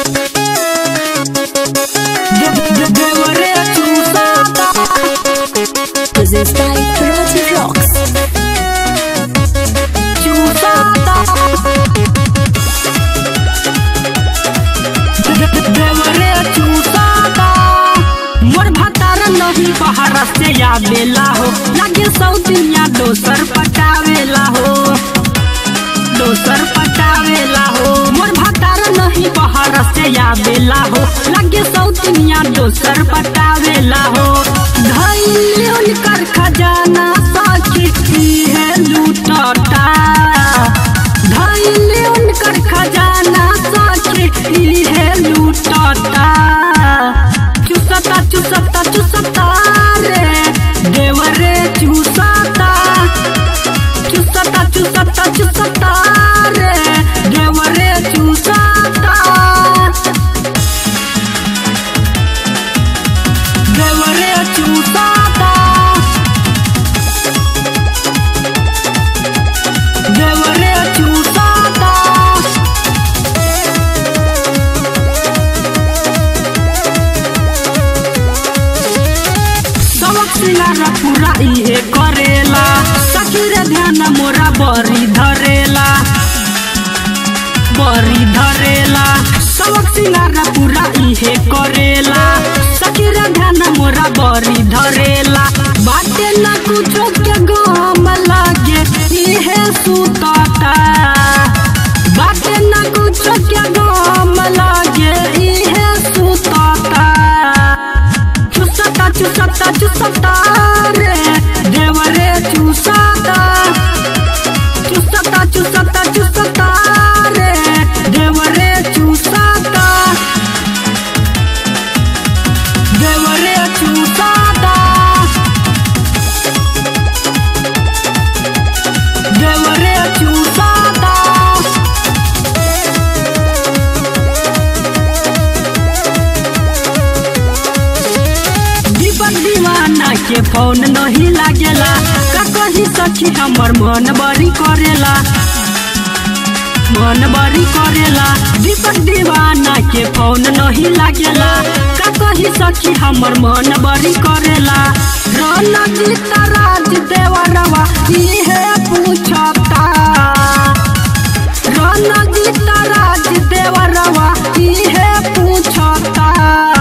This by Roti Vlogs. मोर भतार नहीं बहरा से आवेला हो, लागे सौतिया दोसर पटावेला हो, दोसर पटावेला हो। मोर भतार नहीं बहरा से आवेला हो, लागे सौतिया दोसर पटावेला हो। धइले उनकर खजाना साखी है लूटता, धइले उनकर खजाना साखी है लूटता। चुसता चुसता चुसता रे देवरे चुसता, चुसता चुसता चुसता रे देवरे चुसता, देवरे चुसता, देवरे चुसता। सिंगारा पूरा इहे करेला, सखी रे ध्यान मोरा बरी धरेला, बरी धरेला। सबक सिंगारा पूरा इहे करेला, सखी रे ध्यान मोरा बरी धरेला। बाटे ना कुछो के गम लागे इहे सुतता, बाटे ना कुछो के गम लागे इहे सुतता। चुसता चुसता चुसता रे देवरे चुसता, चुसता चुसता चुसता रे देवरे चुसता, देवरे चुसता, देवरे चुसता। दीवाना के फोन नहीं लागेला, का कही सखी हमर मन बड़ी करेला, मन बड़ी करेला। दीपक दीवाना के फोन नहीं लागेला, का कही सखी हमर मन बड़ी करेला। रणजीत राज देवरवा इहे पूछता, रणजीत राज देवरवा इहे पूछता।